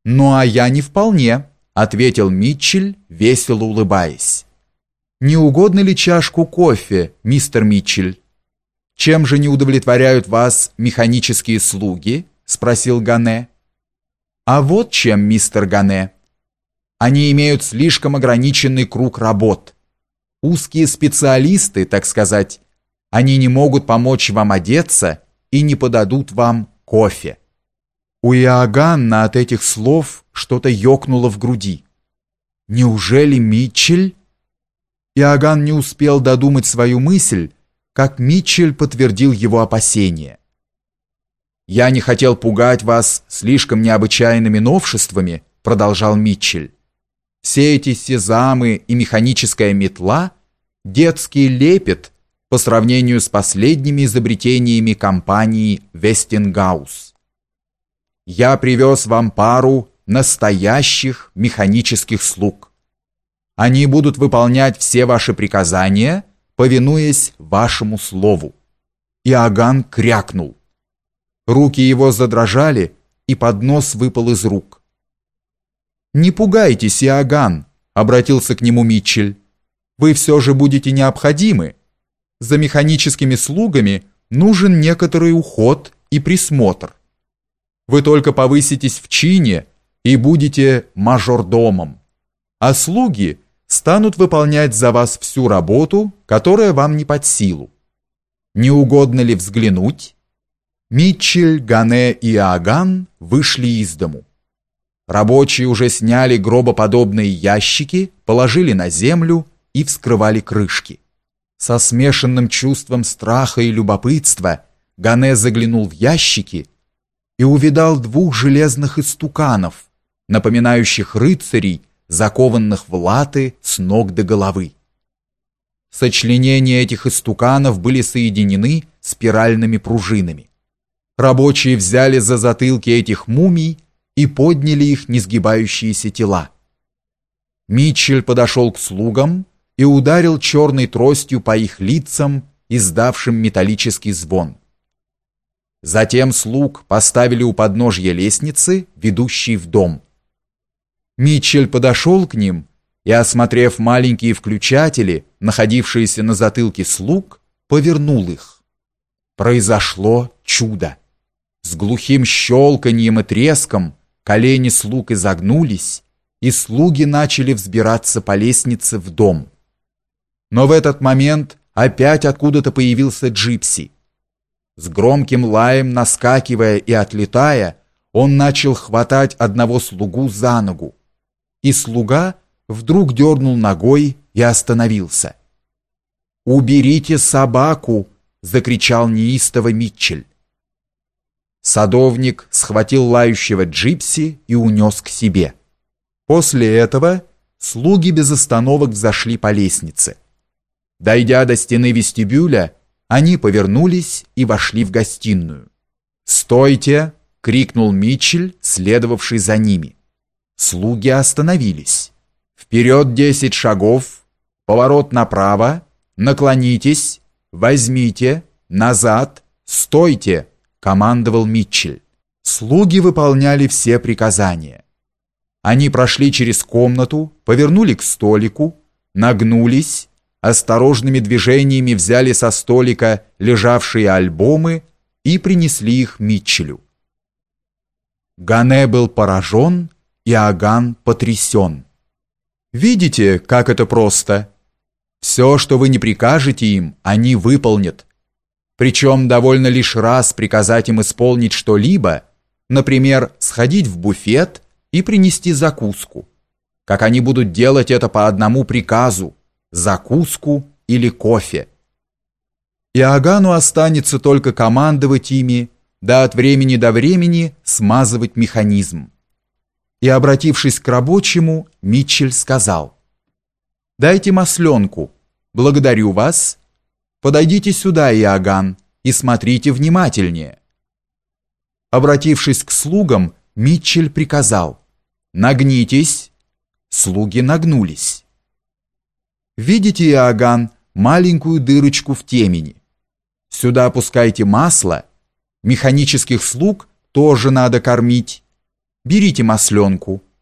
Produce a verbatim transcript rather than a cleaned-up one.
«Ну, а я не вполне», — ответил Митчелл, весело улыбаясь. «Не угодно ли чашку кофе, мистер Митчелл?» «Чем же не удовлетворяют вас механические слуги?» — спросил Гане. «А вот чем, мистер Гане. Они имеют слишком ограниченный круг работ. Узкие специалисты, так сказать. Они не могут помочь вам одеться и не подадут вам кофе». У Иоганна от этих слов что-то ёкнуло в груди. «Неужели Митчелл?» Иоганн не успел додумать свою мысль, как Митчелл подтвердил его опасения. «Я не хотел пугать вас слишком необычайными новшествами», продолжал Митчелл. «Все эти сезамы и механическая метла – детский лепет по сравнению с последними изобретениями компании Вестингаус. Я привез вам пару настоящих механических слуг. Они будут выполнять все ваши приказания, повинуясь вашему слову». Иоганн крякнул. Руки его задрожали, и поднос выпал из рук. «Не пугайтесь, Иоганн», — обратился к нему Митчелл. «Вы все же будете необходимы. За механическими слугами нужен некоторый уход и присмотр. Вы только повыситесь в чине и будете мажордомом, а слуги станут выполнять за вас всю работу, которая вам не под силу. Не угодно ли взглянуть?» Митчелл, Гане и Иоганн вышли из дому. Рабочие уже сняли гробоподобные ящики, положили на землю и вскрывали крышки. Со смешанным чувством страха и любопытства Гане заглянул в ящики и увидал двух железных истуканов, напоминающих рыцарей, закованных в латы с ног до головы. Сочленения этих истуканов были соединены спиральными пружинами. Рабочие взяли за затылки этих мумий и подняли их несгибающиеся тела. Митчелл подошел к слугам и ударил черной тростью по их лицам, издавшим металлический звон. Затем слуг поставили у подножья лестницы, ведущей в дом. Митчелл подошел к ним и, осмотрев маленькие включатели, находившиеся на затылке слуг, повернул их. Произошло чудо. С глухим щелканьем и треском колени слуг изогнулись, и слуги начали взбираться по лестнице в дом. Но в этот момент опять откуда-то появился Джипси. С громким лаем, наскакивая и отлетая, он начал хватать одного слугу за ногу, и слуга вдруг дернул ногой и остановился. «Уберите собаку!» — закричал неистово Митчелл. Садовник схватил лающего Джипси и унес к себе. После этого слуги без остановок взошли по лестнице. Дойдя до стены вестибюля, они повернулись и вошли в гостиную. «Стойте!» — крикнул Митчелл, следовавший за ними. Слуги остановились. «Вперед десять шагов, поворот направо, наклонитесь, возьмите, назад, стойте!» — командовал Митчелл. Слуги выполняли все приказания. Они прошли через комнату, повернули к столику, нагнулись, осторожными движениями взяли со столика лежавшие альбомы и принесли их Митчеллу. Гане был поражен, Иоганн потрясен. «Видите, как это просто? Все, что вы не прикажете им, они выполнят. Причем довольно лишь раз приказать им исполнить что-либо, например, сходить в буфет и принести закуску. Как они будут делать это по одному приказу, закуску или кофе. Иоганну останется только командовать ими, да от времени до времени смазывать механизм». И, обратившись к рабочему, Митчелл сказал: «Дайте масленку. Благодарю вас. Подойдите сюда, Иоганн, и смотрите внимательнее». Обратившись к слугам, Митчелл приказал: «Нагнитесь». Слуги нагнулись. «Видите, Иоганн, маленькую дырочку в темени? Сюда опускайте масло. Механических слуг тоже надо кормить. Берите масленку.